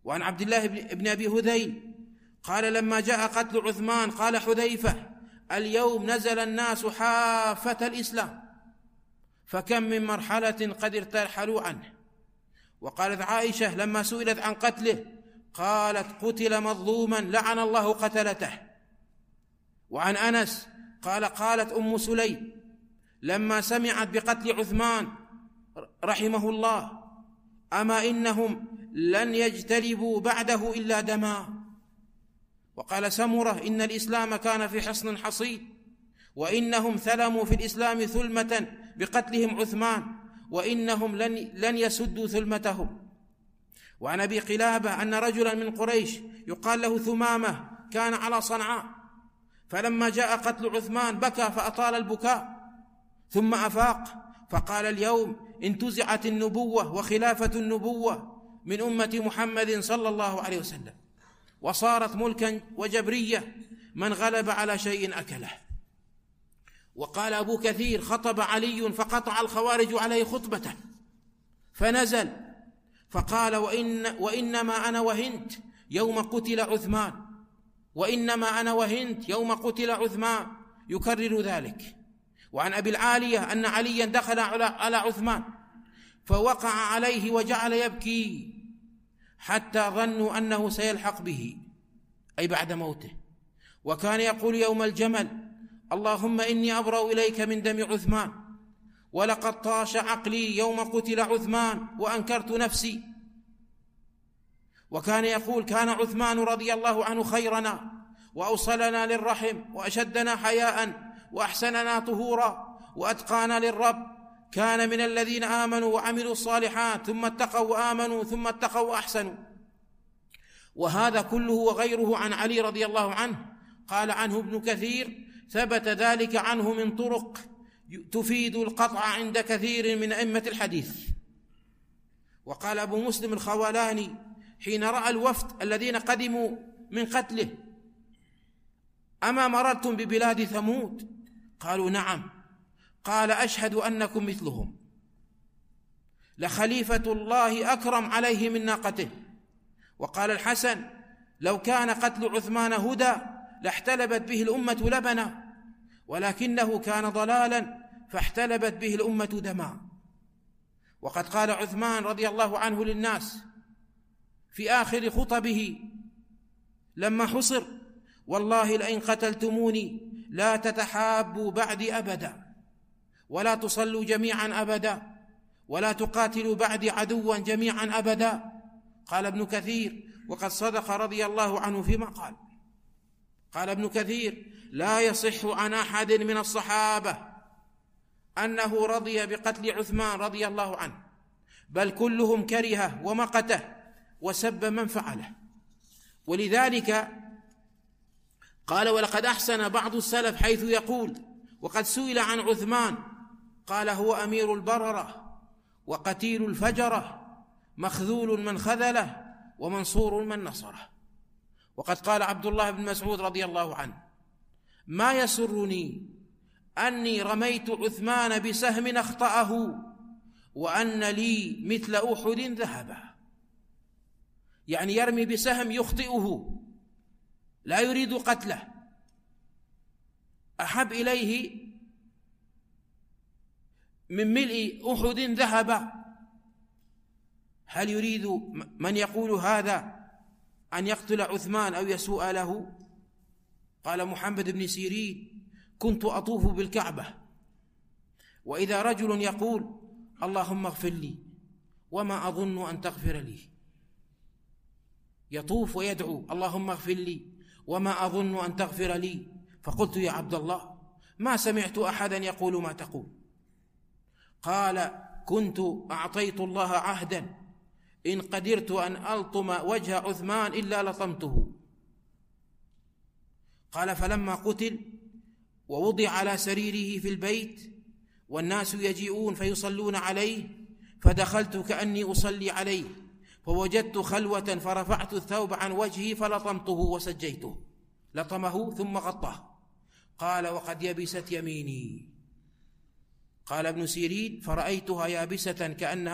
وعن عبد الله بن أبي هذيل قال لما جاء قتل عثمان قال حذيفة: اليوم نزل الناس حافة الإسلام، فكم من مرحلة قد ارتحلوا عنه. وقالت عائشة لما سئلت عن قتله قالت: قتل مظلوما لعن الله قتلته. وعن أنس قالت أم سليم لما سمعت بقتل عثمان رحمه الله: أما إنهم لن يجتلبوا بعده إلا دما. وقال سمرة: إن الإسلام كان في حصن حصين، وإنهم ثلموا في الإسلام ثلمة بقتلهم عثمان، وإنهم لن يسدوا ثلمتهم. وعن أبي قلابة أن رجلا من قريش يقال له ثمامة كان على صنعاء، فلما جاء قتل عثمان بكى فأطال البكاء، ثم أفاق فقال: اليوم انتزعت النبوة وخلافة النبوة من أمة محمد صلى الله عليه وسلم، وصارت ملكا وجبرية، من غلب على شيء أكله. وقال أبو كثير: خطب علي فقطع الخوارج عليه خطبته فنزل فقال: وإنما أنا وهنت يوم قتل عثمان، وإنما أنا وهنت يوم قتل عثمان، يكرر ذلك. وعن أبي العالية أن عليا دخل على عثمان فوقع عليه وجعل يبكي حتى ظنوا أنه سيلحق به، أي بعد موته. وكان يقول يوم الجمل: اللهم إني أبرأ إليك من دم عثمان، ولقد طاش عقلي يوم قتل عثمان وأنكرت نفسي. وكان يقول: كان عثمان رضي الله عنه خيرنا وأوصلنا للرحم وأشدنا حياء وأحسننا طهورا وأتقانا للرب، كان من الذين آمنوا وعملوا الصالحات ثم اتقوا وآمنوا ثم اتقوا وأحسنوا. وهذا كله وغيره عن علي رضي الله عنه. قال عنه ابن كثير: ثبت ذلك عنه من طرق تفيد القطع عند كثير من أئمة الحديث. وقال أبو مسلم الخولاني حين رأى الوفد الذين قدموا من قتله: أما مررتم ببلاد ثمود؟ قالوا: نعم. قال: أشهد أنكم مثلهم، لخليفة الله أكرم عليه من ناقته. وقال الحسن: لو كان قتل عثمان هدى لاحتلبت به الأمة لبنا، ولكنه كان ضلالا فاحتلبت به الأمة دما. وقد قال عثمان رضي الله عنه للناس في آخر خطبه لما حصر: والله لئن قتلتموني لا تتحابوا بعدي أبدا، ولا تصلوا جميعا أبدا، ولا تقاتلوا بعدي عدوا جميعا أبدا. قال ابن كثير: وقد صدق رضي الله عنه فيما قال. قال ابن كثير: لا يصح عن أحد من الصحابة أنه رضي بقتل عثمان رضي الله عنه، بل كلهم كره ومقته وسب من فعله. ولذلك قال: ولقد أحسن بعض السلف حيث يقول: وقد سئل عن عثمان قال: هو أمير البررة وقتيل الفجرة، مخذول من خذله ومنصور من نصره. وقد قال عبد الله بن مسعود رضي الله عنه: ما يسرني أني رميت عثمان بسهم أخطأه وأن لي مثل أحد ذهبا. يعني يرمي بسهم يخطئه لا يريد قتله، أحب إليه من ملء أحد ذهبا. هل يريد من يقول هذا أن يقتل عثمان أو يسوء له؟ قال محمد بن سيرين: كنت أطوف بالكعبة وإذا رجل يقول: اللهم اغفر لي وما أظن أن تغفر لي، يطوف ويدعو: اللهم اغفر لي وما أظن أن تغفر لي. فقلت: يا عبد الله، ما سمعت أحدا يقول ما تقول. قال: كنت أعطيت الله عهدا إن قدرت أن ألطم وجه عثمان إلا لطمته. قال: فلما قتل ووضع على سريره في البيت والناس يجيئون فيصلون عليه، فدخلت كأني أصلي عليه فوجدت خلوة فرفعت الثوب عن وجهي فلطمته وسجيته. لطمه ثم غطاه. قال: وقد يبست يميني. قال ابن سيرين: فرأيتها يابسة كأنها